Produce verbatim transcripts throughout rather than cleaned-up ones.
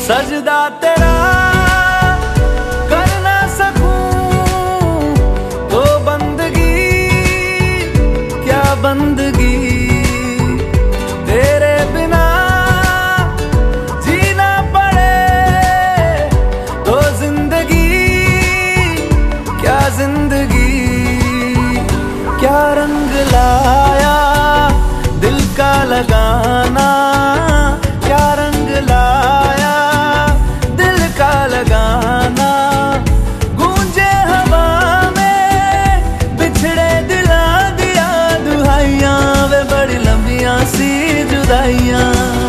सजदा तेरा कर ना सकूं तो बंदगी क्या बंदगी, तेरे बिना जीना पड़े तो जिंदगी क्या जिंदगी। क्या रंग लाया दिल का लगाना, क्या रंग लाया दिल का लगाना। गूंजे हवा में बिछड़े दिला दिया दुहाइयां, वे बड़ी लंबियां सी जुदाइयां।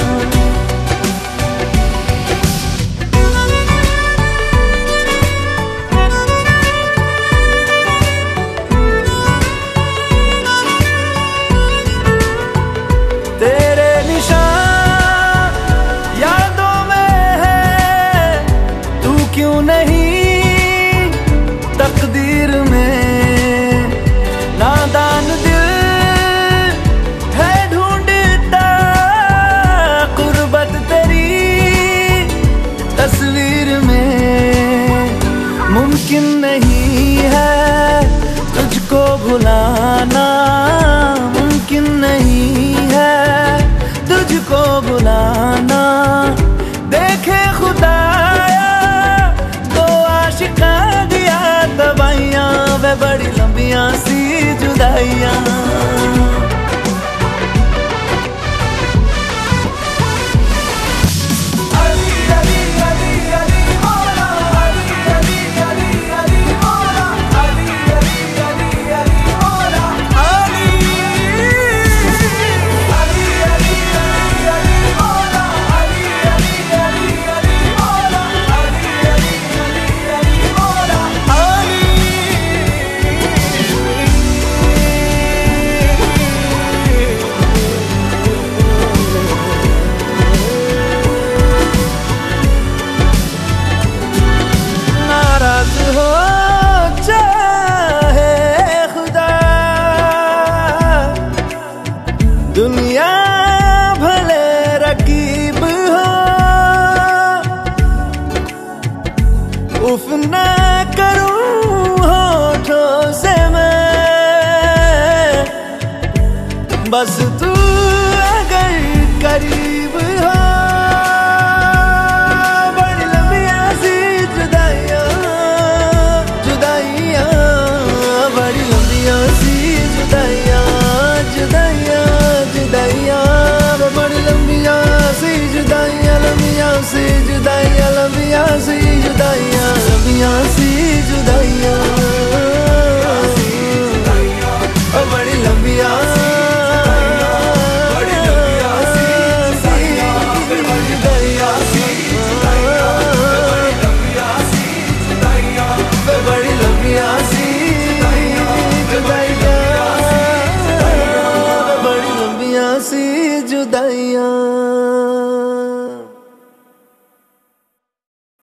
तेरे निशान यादों में है, तू क्यों नहीं तकदीर में। नादान दिल है ढूंढता कुर्बत तेरी तस्वीर में। मुमकिन नहीं है तुझको भुलाना, मुमकिन नहीं है तुझको बुलाना। देखे खुदाया तो आशिका दिया दवाइयां, वे बड़ी लंबियां सी जुदाइयां। हो चाहे खुदा दुनिया भले रकीब हो, उफ ना करूं होठों से मैं बस